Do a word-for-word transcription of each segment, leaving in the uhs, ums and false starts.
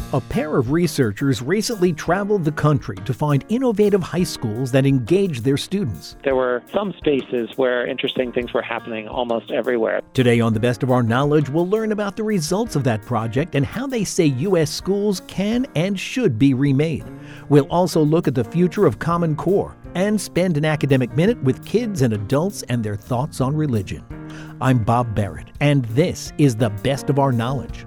A pair of researchers recently traveled the country to find innovative high schools that engage their students. There were some spaces where interesting things were happening almost everywhere. Today on The Best of Our Knowledge, we'll learn about the results of that project and how they say U S schools can and should be remade. We'll also look at the future of Common Core and spend an academic minute with kids and adults and their thoughts on religion. I'm Bob Barrett, and this is The Best of Our Knowledge.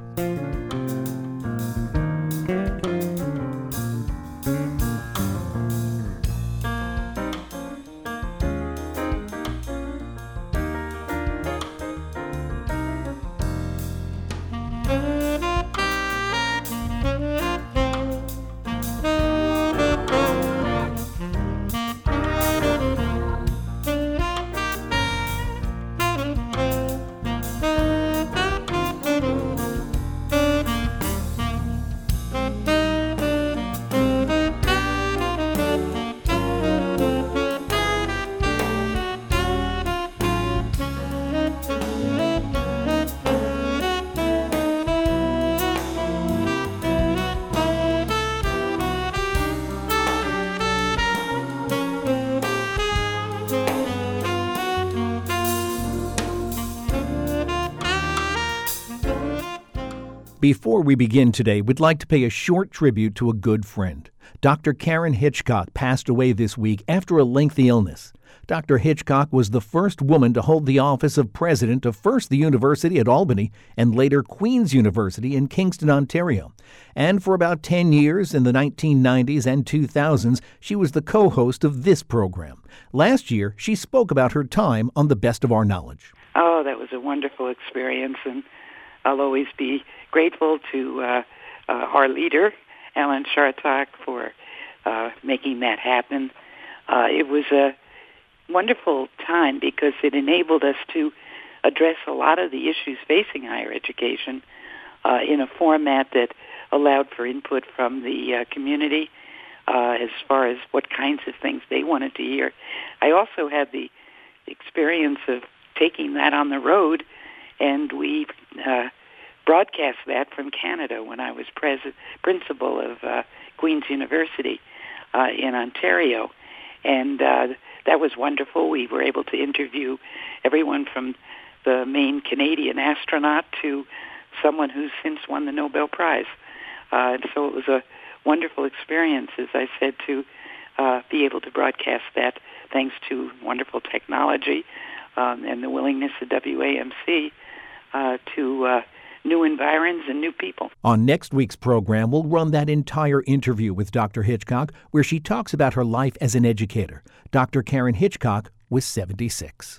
Before we begin today, we'd like to pay a short tribute to a good friend. Doctor Karen Hitchcock passed away this week after a lengthy illness. Doctor Hitchcock was the first woman to hold the office of president of first the University at Albany and later Queen's University in Kingston, Ontario. And for about ten years in the nineteen nineties and two thousands, she was the co-host of this program. Last year, she spoke about her time on The Best of Our Knowledge. Oh, that was a wonderful experience, and I'll always be grateful to uh, uh, our leader, Alan Chartock, for uh, making that happen. Uh, it was a wonderful time because it enabled us to address a lot of the issues facing higher education uh, in a format that allowed for input from the uh, community uh, as far as what kinds of things they wanted to hear. I also had the experience of taking that on the road, and we uh, broadcast that from Canada when I was pres- principal of uh, Queen's University uh, in Ontario. And uh, that was wonderful. We were able to interview everyone from the main Canadian astronaut to someone who's since won the Nobel Prize. Uh, and so it was a wonderful experience, as I said, to uh, be able to broadcast that thanks to wonderful technology um, and the willingness of W A M C uh, to uh, new environs and new people. On next week's program, we'll run that entire interview with Doctor Hitchcock, where she talks about her life as an educator. Doctor Karen Hitchcock was seventy-six.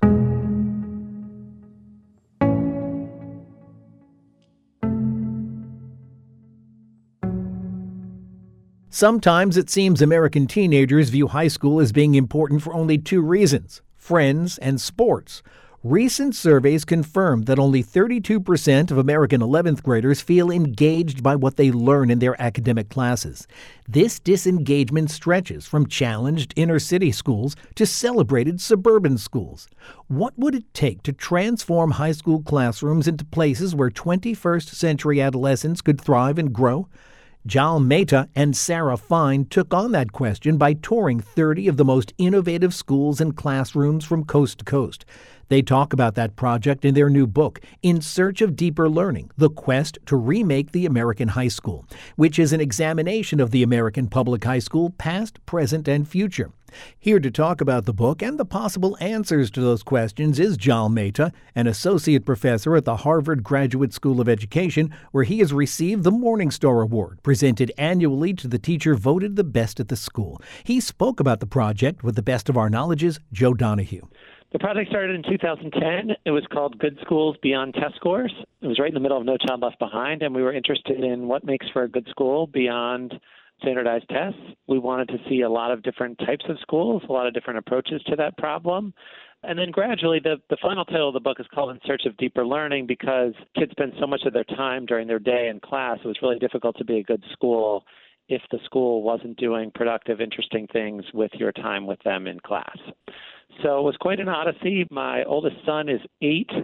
Sometimes it seems American teenagers view high school as being important for only two reasons: friends and sports. Recent surveys confirm that only thirty-two percent of American eleventh graders feel engaged by what they learn in their academic classes. This disengagement stretches from challenged inner-city schools to celebrated suburban schools. What would it take to transform high school classrooms into places where twenty-first century adolescents could thrive and grow? Jal Mehta and Sarah Fine took on that question by touring thirty of the most innovative schools and classrooms from coast to coast. They talk about that project in their new book, In Search of Deeper Learning, The Quest to Remake the American High School, which is an examination of the American public high school, past, present, and future. Here to talk about the book and the possible answers to those questions is Jal Mehta, an associate professor at the Harvard Graduate School of Education, where he has received the Morningstar Award, presented annually to the teacher voted the best at the school. He spoke about the project with The Best of Our Knowledge's Joe Donahue. The project started in two thousand ten. It was called Good Schools Beyond Test Scores. It was right in the middle of No Child Left Behind, and we were interested in what makes for a good school beyond standardized tests. We wanted to see a lot of different types of schools, a lot of different approaches to that problem. And then gradually, the, the final title of the book is called In Search of Deeper Learning because kids spend so much of their time during their day in class. It was really difficult to be a good school if the school wasn't doing productive, interesting things with your time with them in class. So it was quite an odyssey. My oldest son is eight,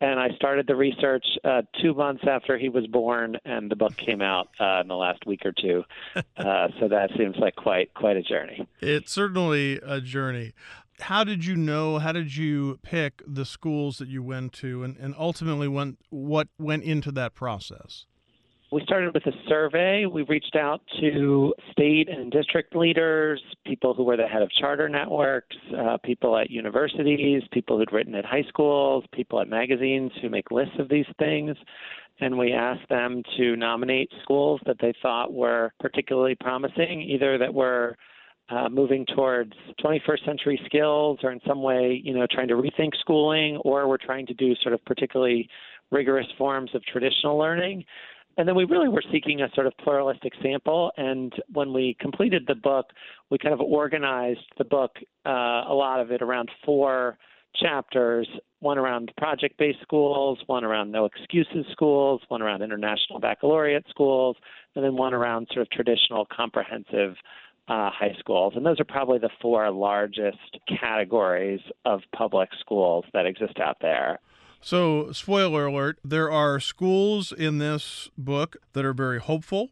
And I started the research uh, two months after he was born, and the book came out uh, in the last week or two. Uh, so that seems like quite quite a journey. It's certainly a journey. How did you know, how did you pick the schools that you went to, and, and ultimately went, what went into that process? We started with a survey. We reached out to state and district leaders, people who were the head of charter networks, uh, people at universities, people who'd written at high schools, people at magazines who make lists of these things. And we asked them to nominate schools that they thought were particularly promising, either that were uh, moving towards twenty-first century skills or in some way, you know, trying to rethink schooling, or were trying to do sort of particularly rigorous forms of traditional learning. And then we really were seeking a sort of pluralistic sample. And when we completed the book, we kind of organized the book, uh, a lot of it around four chapters, one around project-based schools, one around no excuses schools, one around international baccalaureate schools, and then one around sort of traditional comprehensive uh, high schools. And those are probably the four largest categories of public schools that exist out there. So, spoiler alert, there are schools in this book that are very hopeful,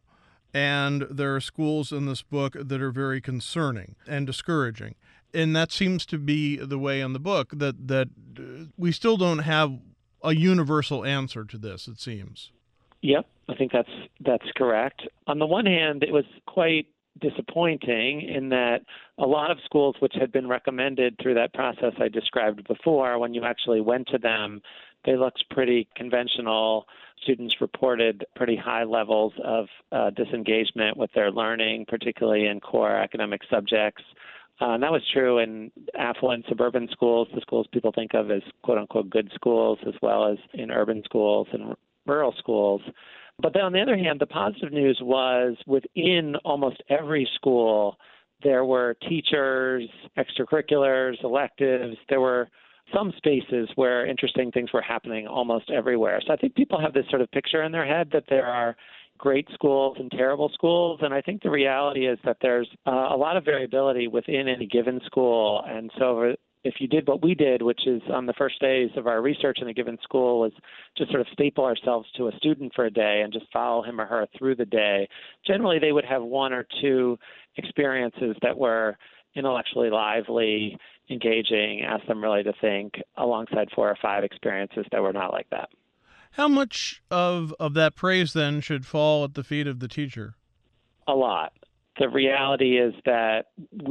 and there are schools in this book that are very concerning and discouraging. And that seems to be the way in the book, that, that we still don't have a universal answer to this, it seems. Yep, I think that's that's correct. On the one hand, it was quite disappointing in that a lot of schools which had been recommended through that process I described before, when you actually went to them, they looked pretty conventional. Students reported pretty high levels of uh, disengagement with their learning, particularly in core academic subjects. Uh, and that was true in affluent suburban schools, the schools people think of as quote-unquote good schools, as well as in urban schools and r- rural schools. But then on the other hand, the positive news was within almost every school, there were teachers, extracurriculars, electives. There were some spaces where interesting things were happening almost everywhere. So I think people have this sort of picture in their head that there are great schools and terrible schools. And I think the reality is that there's uh, a lot of variability within any given school. And so if you did what we did, which is on the first days of our research in a given school, was just sort of staple ourselves to a student for a day and just follow him or her through the day, generally they would have one or two experiences that were intellectually lively, engaging, ask them really to think, alongside four or five experiences that were not like that. How much of, of that praise, then, should fall at the feet of the teacher? A lot. The reality is that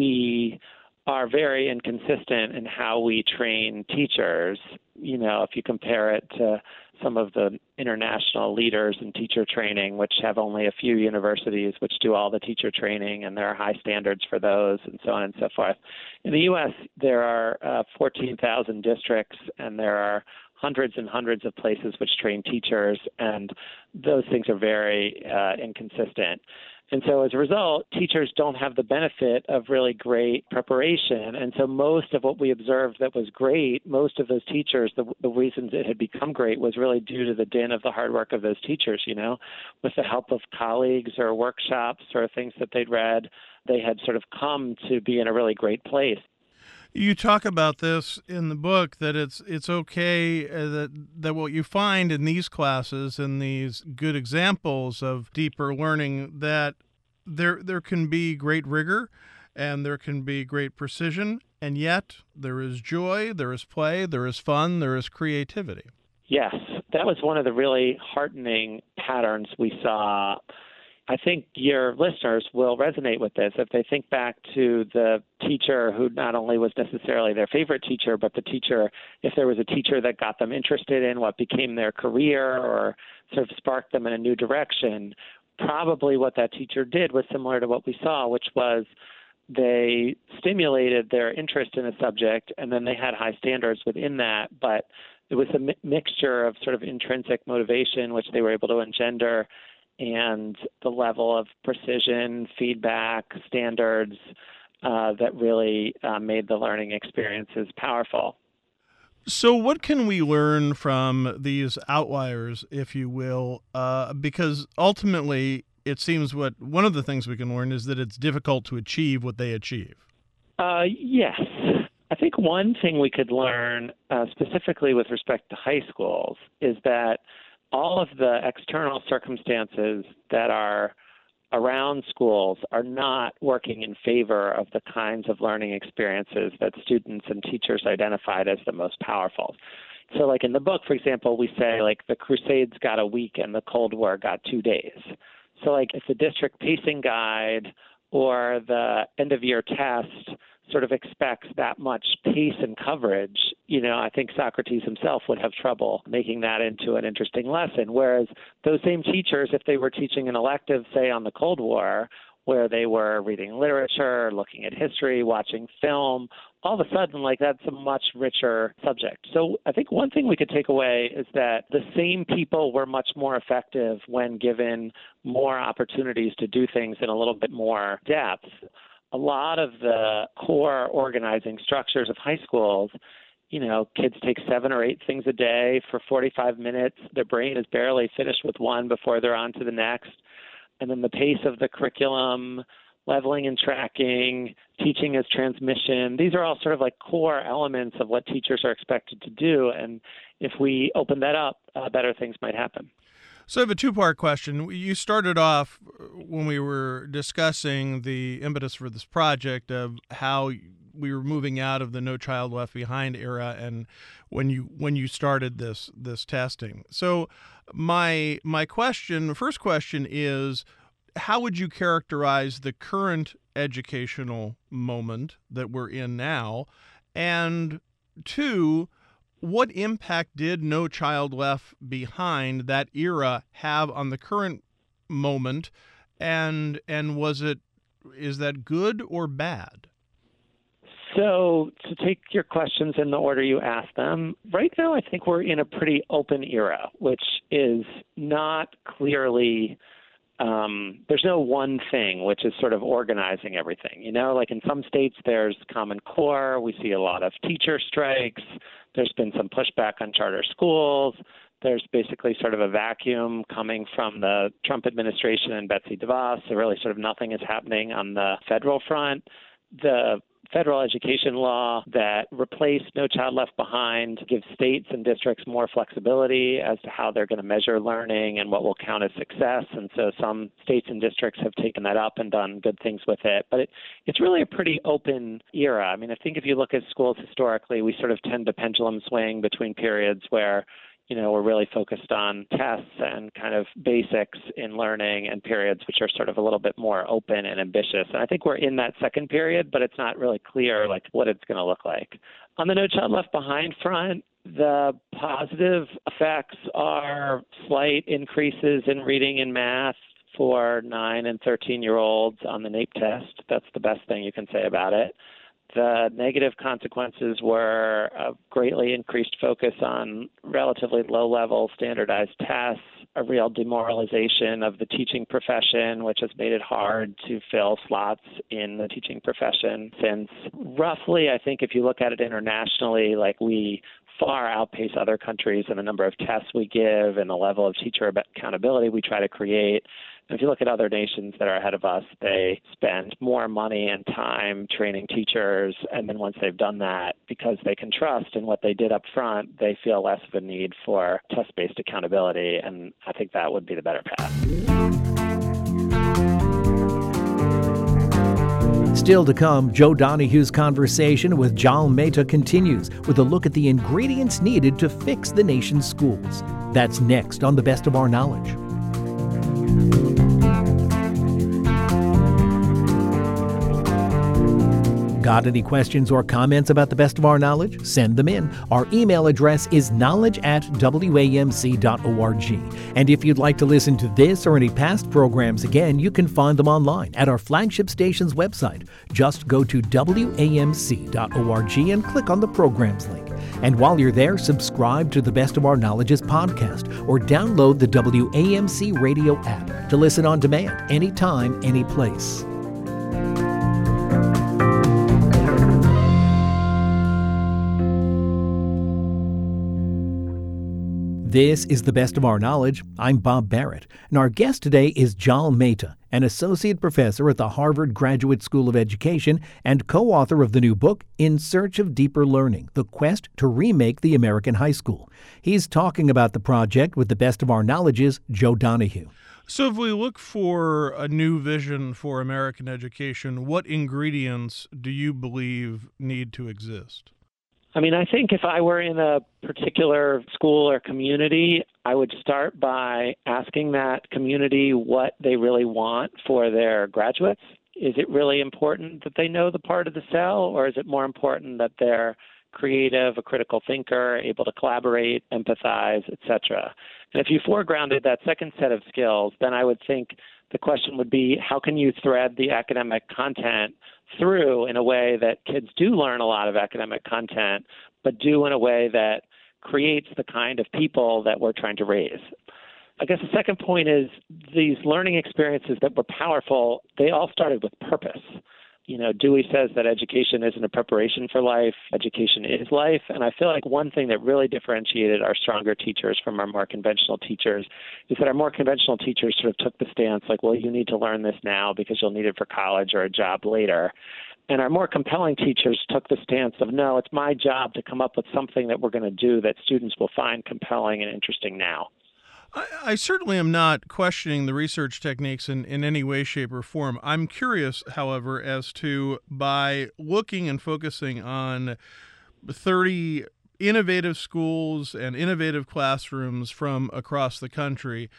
we are very inconsistent in how we train teachers. You know, if you compare it to some of the international leaders in teacher training, which have only a few universities which do all the teacher training, and there are high standards for those, and so on and so forth. In the U S, there are uh, fourteen thousand districts, and there are hundreds and hundreds of places which train teachers, and those things are very uh, inconsistent. And so as a result, teachers don't have the benefit of really great preparation. And so most of what we observed that was great, most of those teachers, the, the reasons it had become great was really due to the din of the hard work of those teachers, you know, with the help of colleagues or workshops or things that they'd read, they had sort of come to be in a really great place. You talk about this in the book, that it's it's okay uh, that that what you find in these classes and these good examples of deeper learning, that there there can be great rigor and there can be great precision, and yet there is joy, there is play, there is fun, there is creativity. Yes, that was one of the really heartening patterns we saw. I think your listeners will resonate with this if they think back to the teacher who not only was necessarily their favorite teacher, but the teacher, if there was a teacher that got them interested in what became their career or sort of sparked them in a new direction, probably what that teacher did was similar to what we saw, which was they stimulated their interest in a subject, and then they had high standards within that, but it was a mi- mixture of sort of intrinsic motivation, which they were able to engender, and the level of precision, feedback, standards uh, that really uh, made the learning experiences powerful. So what can we learn from these outliers, if you will? Uh, because ultimately, it seems what one of the things we can learn is that it's difficult to achieve what they achieve. Uh, yes. I think one thing we could learn uh, specifically with respect to high schools is that all of the external circumstances that are around schools are not working in favor of the kinds of learning experiences that students and teachers identified as the most powerful. So like in the book, for example, we say like the Crusades got a week and the Cold War got two days. So like if the district pacing guide or the end of year test sort of expects that much pace and coverage, you know, I think Socrates himself would have trouble making that into an interesting lesson. Whereas those same teachers, if they were teaching an elective, say, on the Cold War, where they were reading literature, looking at history, watching film, all of a sudden, like, that's a much richer subject. So I think one thing we could take away is that the same people were much more effective when given more opportunities to do things in a little bit more depth. A lot of the core organizing structures of high schools, you know, kids take seven or eight things a day for forty-five minutes. Their brain is barely finished with one before they're on to the next. And then the pace of the curriculum, leveling and tracking, teaching as transmission, these are all sort of like core elements of what teachers are expected to do. And if we open that up, uh, better things might happen. So I have a two-part question. You started off when we were discussing the impetus for this project of how we were moving out of the No Child Left Behind era, and when you when you started this this testing. So my my question, first question is, how would you characterize the current educational moment that we're in now? And two, what impact did No Child Left Behind, that era, have on the current moment? And and was it is that good or bad? So to take your questions in the order you asked them, right now I think we're in a pretty open era, which is not clearly Um, there's no one thing which is sort of organizing everything. You know, like in some states, there's Common Core. We see a lot of teacher strikes. There's been some pushback on charter schools. There's basically sort of a vacuum coming from the Trump administration and Betsy DeVos. So really sort of nothing is happening on the federal front. The federal education law that replaced No Child Left Behind gives states and districts more flexibility as to how they're going to measure learning and what will count as success. And so some states and districts have taken that up and done good things with it. But it, it's really a pretty open era. I mean, I think if you look at schools historically, we sort of tend to pendulum swing between periods where you know, we're really focused on tests and kind of basics in learning, and periods which are sort of a little bit more open and ambitious. And I think we're in that second period, but it's not really clear like what it's going to look like. On the No Child Left Behind front, the positive effects are slight increases in reading and math for nine and thirteen-year-olds on the NAEP test. That's the best thing you can say about it. The negative consequences were a greatly increased focus on relatively low-level standardized tests, a real demoralization of the teaching profession, which has made it hard to fill slots in the teaching profession since roughly, I think if you look at it internationally, like we far outpace other countries in the number of tests we give and the level of teacher accountability we try to create. And if you look at other nations that are ahead of us, they spend more money and time training teachers, and then once they've done that, because they can trust in what they did up front, they feel less of a need for test-based accountability, and I think that would be the better path. Still to come, Joe Donohue's conversation with Jal Mehta continues with a look at the ingredients needed to fix the nation's schools. That's next on The Best of Our Knowledge. Got any questions or comments about The Best of Our Knowledge? Send them in. Our email address is knowledge at w a m c dot org. And if you'd like to listen to this or any past programs again, you can find them online at our flagship station's website. Just go to w a m c dot org and click on the programs link. And while you're there, subscribe to The Best of Our Knowledge's podcast or download the W A M C radio app to listen on demand anytime, any place. This is The Best of Our Knowledge. I'm Bob Barrett, and our guest today is Jal Mehta, an associate professor at the Harvard Graduate School of Education and co-author of the new book, In Search of Deeper Learning, The Quest to Remake the American High School. He's talking about the project with The Best of Our Knowledge's Joe Donahue. So if we look for a new vision for American education, what ingredients do you believe need to exist? I mean, I think if I were in a particular school or community, I would start by asking that community what they really want for their graduates. Is it really important that they know the part of the cell, or is it more important that they're creative, a critical thinker, able to collaborate, empathize, et cetera? And if you foregrounded that second set of skills, then I would think the question would be, how can you thread the academic content through in a way that kids do learn a lot of academic content, but do in a way that creates the kind of people that we're trying to raise? I guess the second point is these learning experiences that were powerful, they all started with purpose. You know, Dewey says that education isn't a preparation for life, education is life. And I feel like one thing that really differentiated our stronger teachers from our more conventional teachers is that our more conventional teachers sort of took the stance like, well, you need to learn this now because you'll need it for college or a job later. And our more compelling teachers took the stance of, no, it's my job to come up with something that we're going to do that students will find compelling and interesting now. I, I certainly am not questioning the research techniques in, in any way, shape, or form. I'm curious, however, as to by looking and focusing on thirty innovative schools and innovative classrooms from across the country,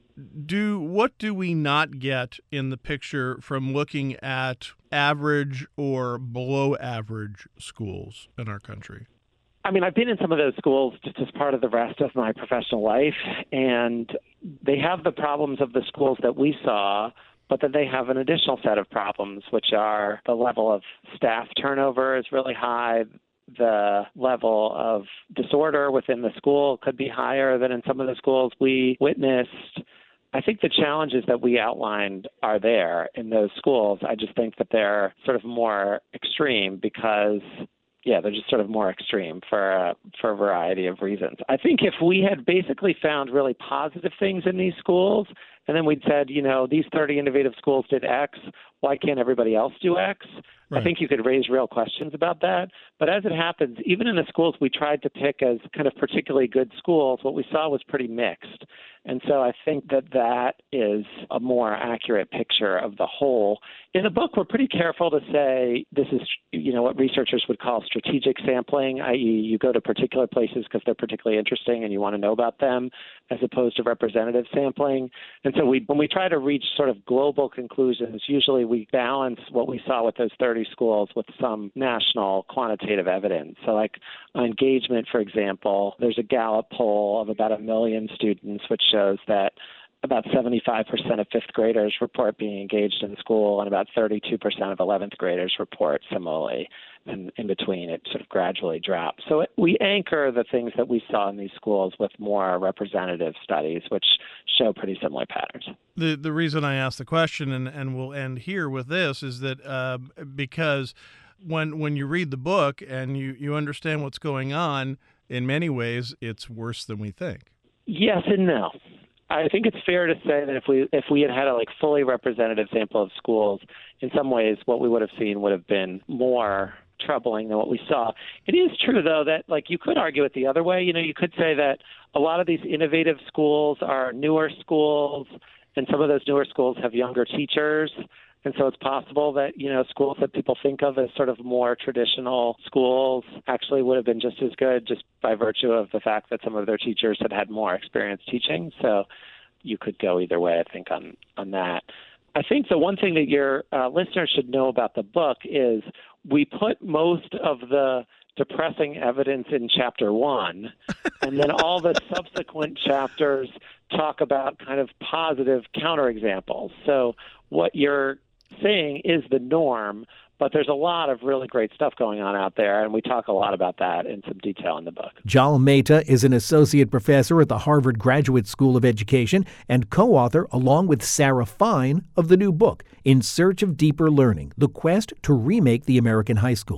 do what do we not get in the picture from looking at average or below average schools in our country? I mean, I've been in some of those schools just as part of the rest of my professional life, and they have the problems of the schools that we saw, but then they have an additional set of problems, which are the level of staff turnover is really high. The level of disorder within the school could be higher than in some of the schools we witnessed. I think the challenges that we outlined are there in those schools. I just think that they're sort of more extreme because Yeah, they're just sort of more extreme for uh, for a variety of reasons. I think if we had basically found really positive things in these schools, and then we'd said, you know, these thirty innovative schools did X, why can't everybody else do X? Right. I think you could raise real questions about that. But as it happens, even in the schools we tried to pick as kind of particularly good schools, what we saw was pretty mixed. And so I think that that is a more accurate picture of the whole. In the book, we're pretty careful to say this is, you know, what researchers would call strategic sampling, that is you go to particular places because they're particularly interesting and you want to know about them, as opposed to representative sampling. And so we, when we try to reach sort of global conclusions, usually we balance what we saw with those thirty schools with some national quantitative evidence. So like engagement, for example, there's a Gallup poll of about a million students, which shows that about seventy-five percent of fifth graders report being engaged in school, and about thirty-two percent of eleventh graders report similarly. And in between, it sort of gradually drops. So it, we anchor the things that we saw in these schools with more representative studies, which show pretty similar patterns. The the reason I asked the question, and, and we'll end here with this, is that uh, because when when you read the book and you, you understand what's going on, in many ways, it's worse than we think. Yes and no. I think it's fair to say that if we if we had had a like fully representative sample of schools, in some ways what we would have seen would have been more troubling than what we saw. It is true, though, that like you could argue it the other way. You know, you could say that a lot of these innovative schools are newer schools, and some of those newer schools have younger teachers. And so it's possible that, you know, schools that people think of as sort of more traditional schools actually would have been just as good just by virtue of the fact that some of their teachers had had more experience teaching. So you could go either way, I think, on, on that. I think the one thing that your uh, listeners should know about the book is we put most of the depressing evidence in chapter one, and then all the subsequent chapters talk about kind of positive counterexamples. So what you're saying is the norm, but there's a lot of really great stuff going on out there, and we talk a lot about that in some detail in the book. Jal Mehta is an associate professor at the Harvard Graduate School of Education and co-author, along with Sarah Fine, of the new book, In Search of Deeper Learning, The Quest to Remake the American High School.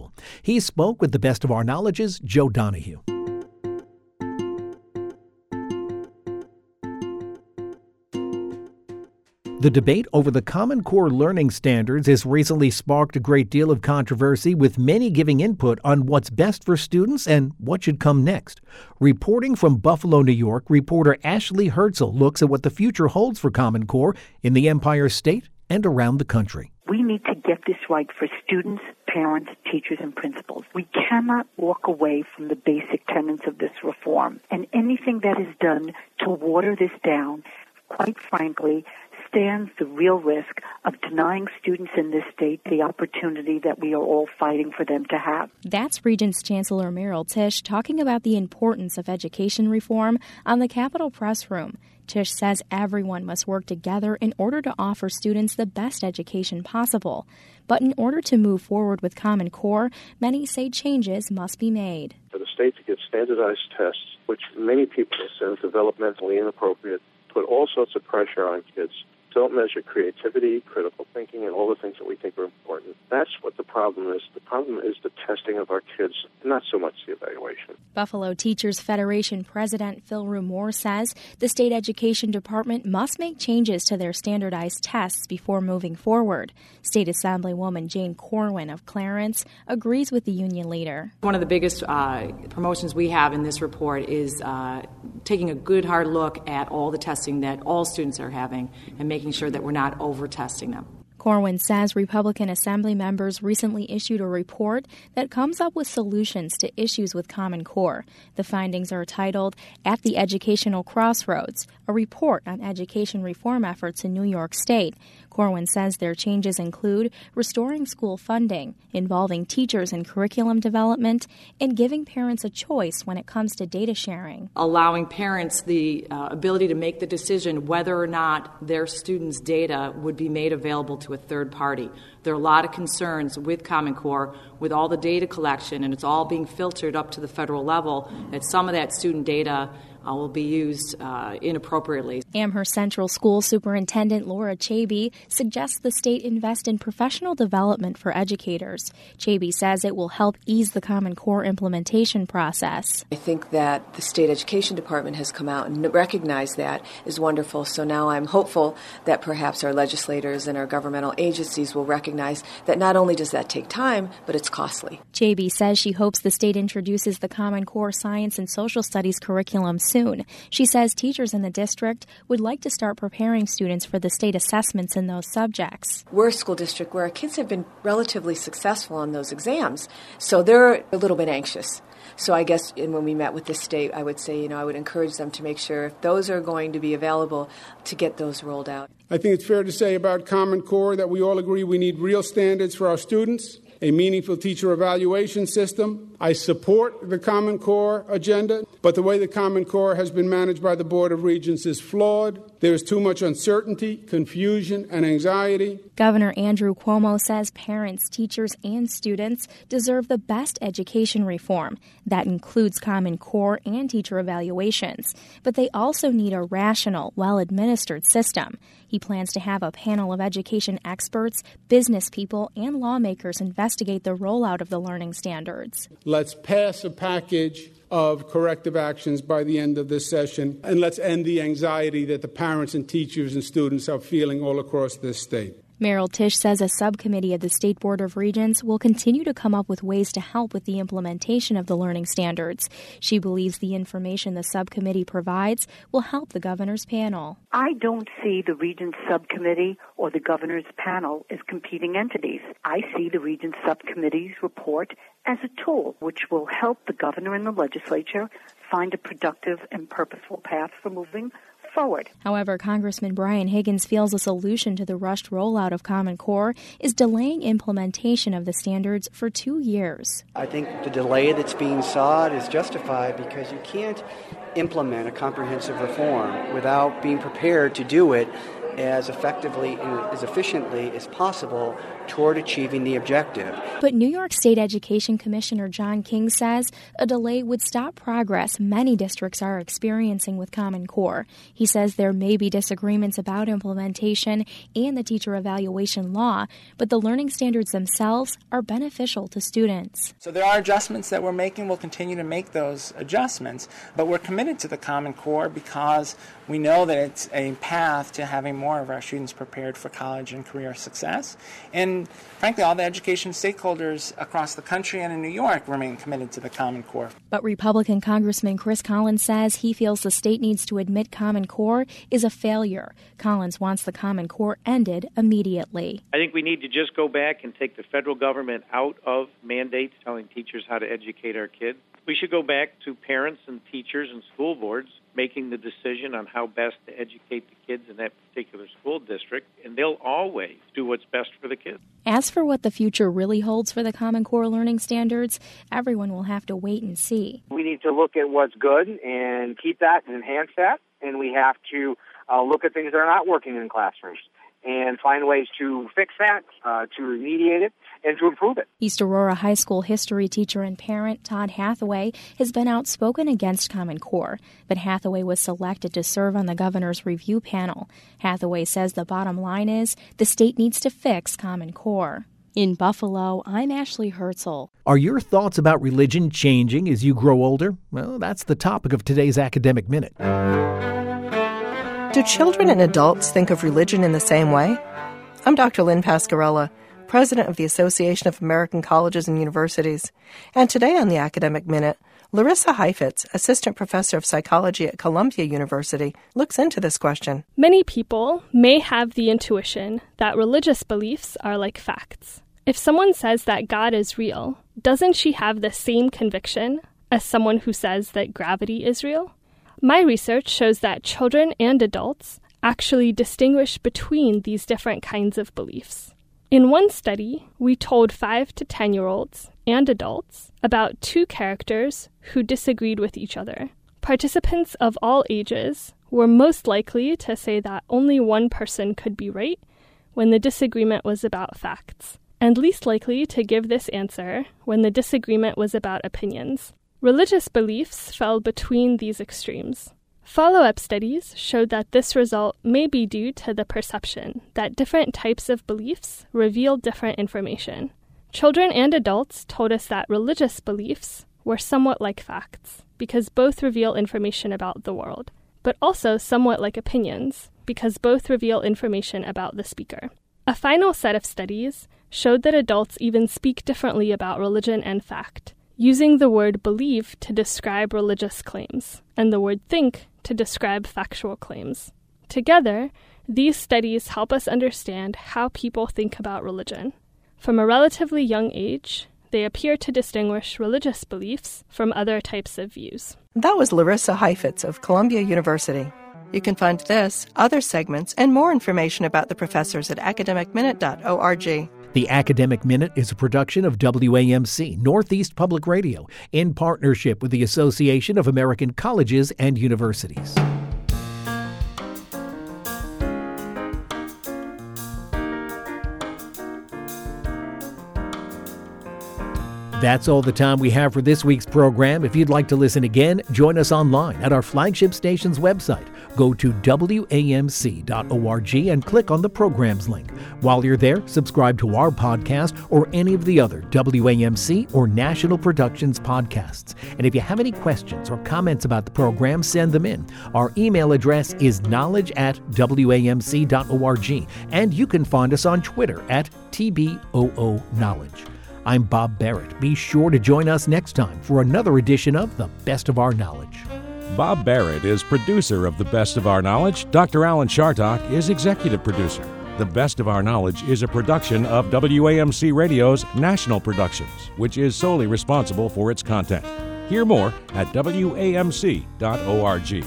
He spoke with The Best of Our Knowledge's Joe Donahue. The debate over the Common Core learning standards has recently sparked a great deal of controversy, with many giving input on what's best for students and what should come next. Reporting from Buffalo, New York, reporter Ashley Herzl looks at what the future holds for Common Core in the Empire State and around the country. We need to get this right for students, parents, teachers, and principals. We cannot walk away from the basic tenets of this reform. And anything that is done to water this down, quite frankly, stands the real risk of denying students in this state the opportunity that we are all fighting for them to have. That's Regents Chancellor Meryl Tisch talking about the importance of education reform on the Capitol Press Room. Tisch says everyone must work together in order to offer students the best education possible. But in order to move forward with Common Core, many say changes must be made. For the state to get standardized tests, which many people say are developmentally inappropriate, put all sorts of pressure on kids, don't measure creativity, critical thinking, and all the things that we think are important. That's what the problem is. The problem is the testing of our kids, not so much the evaluation. Buffalo Teachers Federation President Phil Rumore says the state education department must make changes to their standardized tests before moving forward. State Assemblywoman Jane Corwin of Clarence agrees with the union leader. One of the biggest uh, promotions we have in this report is uh, taking a good hard look at all the testing that all students are having and making making sure that we're not over-testing them. Corwin says Republican Assembly members recently issued a report that comes up with solutions to issues with Common Core. The findings are titled At the Educational Crossroads, a report on education reform efforts in New York State. Corwin says their changes include restoring school funding, involving teachers in curriculum development, and giving parents a choice when it comes to data sharing. Allowing parents the uh, ability to make the decision whether or not their students' data would be made available to a third party. There are a lot of concerns with Common Core, with all the data collection, and it's all being filtered up to the federal level, that some of that student data Uh, will be used uh, inappropriately. Amherst Central School Superintendent Laura Chaby suggests the state invest in professional development for educators. Chaby says it will help ease the Common Core implementation process. I think that the state education department has come out and recognized that is wonderful. So now I'm hopeful that perhaps our legislators and our governmental agencies will recognize that not only does that take time, but it's costly. Chaby says she hopes the state introduces the Common Core Science and Social Studies curriculum soon. She says teachers in the district would like to start preparing students for the state assessments in those subjects. We're a school district where our kids have been relatively successful on those exams, so they're a little bit anxious. So I guess and when we met with the state, I would say, you know, I would encourage them to make sure if those are going to be available to get those rolled out. I think it's fair to say about Common Core that we all agree we need real standards for our students, a meaningful teacher evaluation system. I support the Common Core agenda, but the way the Common Core has been managed by the Board of Regents is flawed. There is too much uncertainty, confusion, and anxiety. Governor Andrew Cuomo says parents, teachers, and students deserve the best education reform. That includes Common Core and teacher evaluations. But they also need a rational, well-administered system. He plans to have a panel of education experts, business people, and lawmakers investigate the rollout of the learning standards. Let's pass a package of corrective actions by the end of this session, and let's end the anxiety that the parents and teachers and students are feeling all across this state. Meryl Tisch says a subcommittee of the State Board of Regents will continue to come up with ways to help with the implementation of the learning standards. She believes the information the subcommittee provides will help the governor's panel. I don't see the Regents Subcommittee or the governor's panel as competing entities. I see the Regents Subcommittee's report as a tool which will help the governor and the legislature find a productive and purposeful path for moving forward. However, Congressman Brian Higgins feels a solution to the rushed rollout of Common Core is delaying implementation of the standards for two years. I think the delay that's being sought is justified because you can't implement a comprehensive reform without being prepared to do it as effectively and as efficiently as possible toward achieving the objective. But New York State Education Commissioner John King says a delay would stop progress many districts are experiencing with Common Core. He says there may be disagreements about implementation and the teacher evaluation law, but the learning standards themselves are beneficial to students. So there are adjustments that we're making. We'll continue to make those adjustments, but we're committed to the Common Core because We know that it's a path to having more of our students prepared for college and career success. And frankly, all the education stakeholders across the country and in New York remain committed to the Common Core. But Republican Congressman Chris Collins says he feels the state needs to admit Common Core is a failure. Collins wants the Common Core ended immediately. I think we need to just go back and take the federal government out of mandates telling teachers how to educate our kids. We should go back to parents and teachers and school boards making the decision on how best to educate the kids in that particular school district, and they'll always do what's best for the kids. As for what the future really holds for the Common Core learning standards, everyone will have to wait and see. We need to look at what's good and keep that and enhance that, and we have to uh, look at things that are not working in classrooms and find ways to fix that, uh, to remediate it, and to improve it. East Aurora High School history teacher and parent Todd Hathaway has been outspoken against Common Core, but Hathaway was selected to serve on the governor's review panel. Hathaway says the bottom line is the state needs to fix Common Core. In Buffalo, I'm Ashley Herzl. Are your thoughts about religion changing as you grow older? Well, that's the topic of today's Academic Minute. Do children and adults think of religion in the same way? I'm Doctor Lynn Pascarella, President of the Association of American Colleges and Universities. And today on the Academic Minute, Larissa Heifetz, Assistant Professor of Psychology at Columbia University, looks into this question. Many people may have the intuition that religious beliefs are like facts. If someone says that God is real, doesn't she have the same conviction as someone who says that gravity is real? My research shows that children and adults actually distinguish between these different kinds of beliefs. In one study, we told five to ten-year-olds and adults about two characters who disagreed with each other. Participants of all ages were most likely to say that only one person could be right when the disagreement was about facts, and least likely to give this answer when the disagreement was about opinions. Religious beliefs fell between these extremes. Follow-up studies showed that this result may be due to the perception that different types of beliefs reveal different information. Children and adults told us that religious beliefs were somewhat like facts, because both reveal information about the world, but also somewhat like opinions, because both reveal information about the speaker. A final set of studies showed that adults even speak differently about religion and fact, using the word believe to describe religious claims, and the word think to describe factual claims. Together, these studies help us understand how people think about religion. From a relatively young age, they appear to distinguish religious beliefs from other types of views. That was Larissa Heifetz of Columbia University. You can find this, other segments, and more information about the professors at academic minute dot org. The Academic Minute is a production of W A M C, Northeast Public Radio, in partnership with the Association of American Colleges and Universities. That's all the time we have for this week's program. If you'd like to listen again, join us online at our flagship station's website. Go to W A M C dot org and click on the programs link. While you're there, subscribe to our podcast or any of the other W A M C or National Productions podcasts. And if you have any questions or comments about the program, send them in. Our email address is knowledge at W A M C dot org, and you can find us on Twitter at T B O O Knowledge. I'm Bob Barrett. Be sure to join us next time for another edition of The Best of Our Knowledge. Bob Barrett is producer of The Best of Our Knowledge. Doctor Alan Chartock is executive producer. The Best of Our Knowledge is a production of W A M C Radio's National Productions, which is solely responsible for its content. Hear more at W A M C dot org.